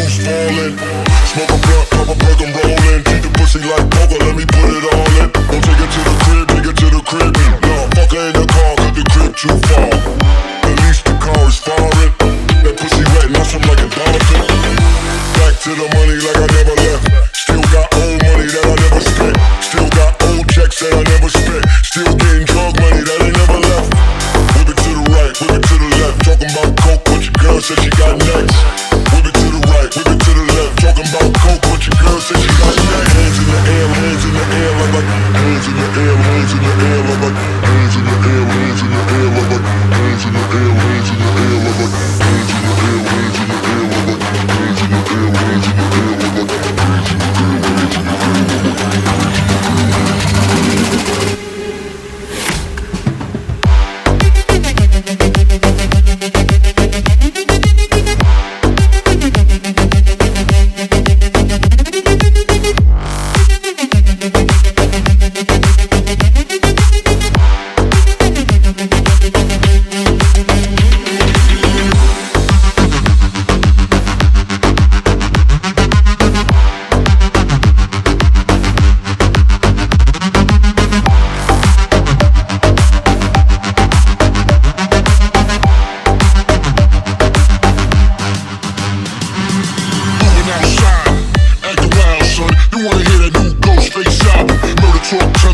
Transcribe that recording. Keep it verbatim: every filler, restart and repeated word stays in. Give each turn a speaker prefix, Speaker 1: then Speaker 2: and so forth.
Speaker 1: rooms falling. Smoke a blunt, pop a perk, I'm rolling. Treat the pussy like poker, let me put it all in. Don't take it to the crib, take it to the crib. No, fuck her in the car, cause the crib too far. At least the car is foreign. That pussy wet, now I'm like a dolphin. Back to the money like I never left. Still got old money that I never spent. Still got old checks that I never spent. Still getting drug money that I never left. Whip it to the right, whip it to the left. Talking about coke, but your girl said she got next. Whip it to the right, whip it to the left. Talking about coke, but your girl said she got next. Hands in the air, hands in the air, like like hands in the air, hands in the air, like like hands in the air, hands in the air, like like hands in the air, hands in the air, like like hands in the air, hands in the air, like like hands in the air, hands in the air, like like hands in the air, hands in the talk.